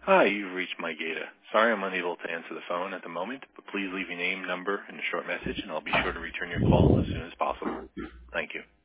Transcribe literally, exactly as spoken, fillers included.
Hi, you've reached Mike Gaeta. Sorry I'm unable to answer the phone at the moment, but please leave your name, number, and a short message, and I'll be sure to return your call as soon as possible. Thank you.